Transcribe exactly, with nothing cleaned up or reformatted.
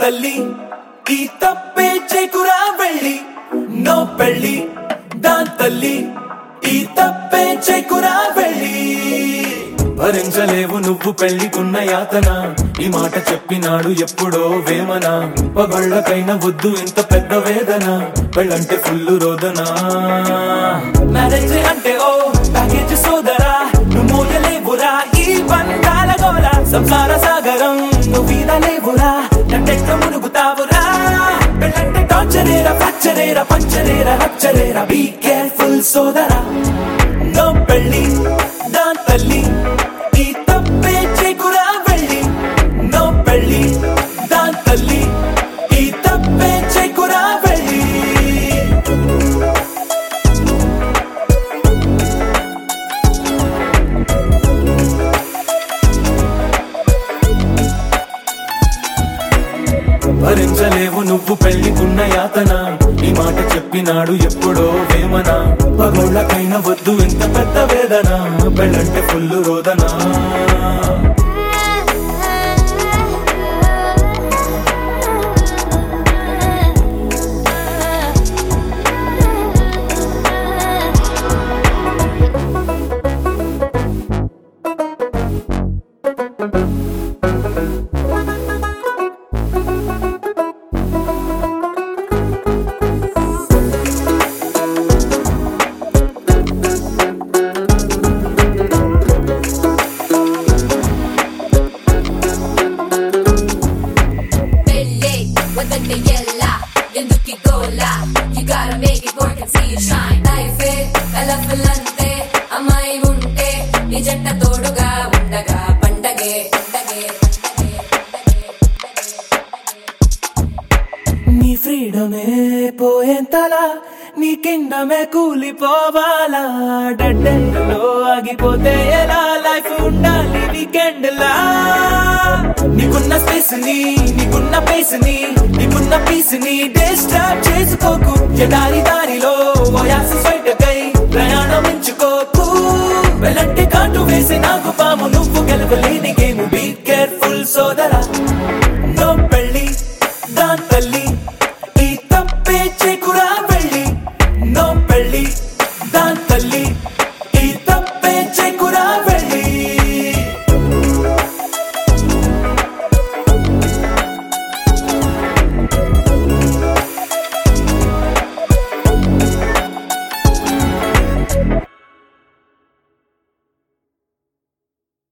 తల్లి ఈ తప్పే చేకురా వెళ్ళి నో పెళ్ళి దాన్ తల్లి ఈ తప్పే చేకురా వెళ్ళి భరించలేవు నువ్వు పెళ్లికున్న యాతన ఈ మాట చెప్పినాడు ఎప్పుడో వేమన పగళ్ళకైనా వద్దు ఇంత పెద్ద వేదన పెళ్ళంటే ఫుల్లు రోదన మ్యారేజ్ అంటే ఓ ప్యాకేజ్ సోదరా నువ్వు మోయలేవురా ఈ బంధాల గోల సంసార సాగరం నువ్వు ఈదలేవురా నట్టెట్ట మునుగుతావురా పెళ్ళంటే టార్చరేరా ఫ్రాక్చరేరా పంచరేరా రప్చరేరా బీ కేర్ఫుల్ సోదరా నో పెళ్ళి దాన్ తల్లి ఈ తప్పే చేకురా వెళ్ళి నో పెళ్ళి దాన్ తల్లి ఈ తప్పే చేకురా వెళ్ళి భరించలేవు నువ్వు పెళ్లికున్న యాతన ఈ మాట చెప్పినాడు ఎప్పుడో వేమన పగోళ్ళకైనా వద్దు ఇంత పెద్ద వేదన పెళ్ళంటే ఫుల్లు రోదన You gotta make it work and see it shine. Life is colorful ante amai unte nijanta toduga undaga pandage pandage నీ ఫ్రీడమే పోయేంతలా నీ కిండమే కూలిపోవాలా డెడ్ ఎండ్ లో ఆగిపోతే ఎలా లైఫ్ ఉండాలి వీకెండ్ లా నీకున్న స్పేస్ ని నీకున్న పేస్ ని నీకున్న పీస్ ని డిస్టర్బ్ చేసుకోకు ఎదారి దారిలో వయాస స్వైటకై ప్రయాణం ఎంచుకోకు వెళ్ళంటే కాటు వేసి నాకు పాము నువ్వు గెలవలేని